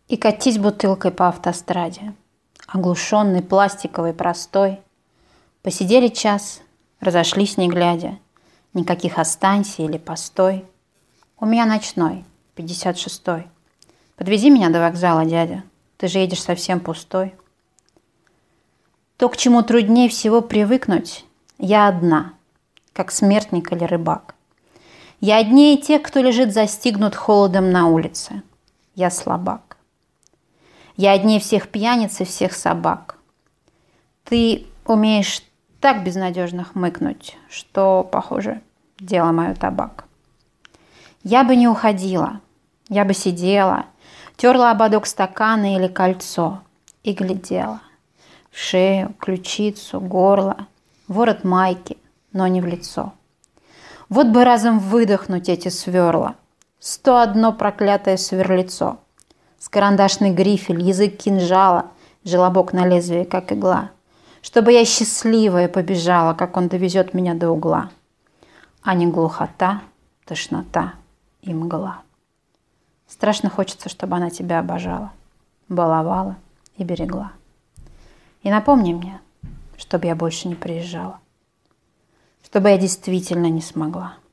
И катись бутылкой по автостраде, оглушенный пластиковый простой. Посидели час, разошлись не глядя, никаких останься или постой. У меня ночной, 56-й. Подвези меня до вокзала, дядя, ты же едешь совсем пустой. То, к чему труднее всего привыкнуть, я одна, как смертник или рыбак. Я однее тех, кто лежит застигнут холодом на улице. Я слабак. Я однее всех пьяниц и всех собак. Ты умеешь так безнадежно хмыкнуть, что, похоже, дело мое табак. Я бы не уходила, я бы сидела, терла ободок стакана или кольцо и глядела в шею, ключицу, горло, ворот майки, но не в лицо. Вот бы разом выдохнуть эти сверла, 101 проклятое сверлицо, с карандашный грифель, язык кинжала, желобок на лезвие, как игла, чтобы я счастливая побежала, как он довезет меня до угла, а не глухота, тошнота и мгла. Страшно хочется, чтобы она тебя обожала, баловала и берегла. И напомни мне, чтобы я больше не приезжала, чтобы я действительно не смогла.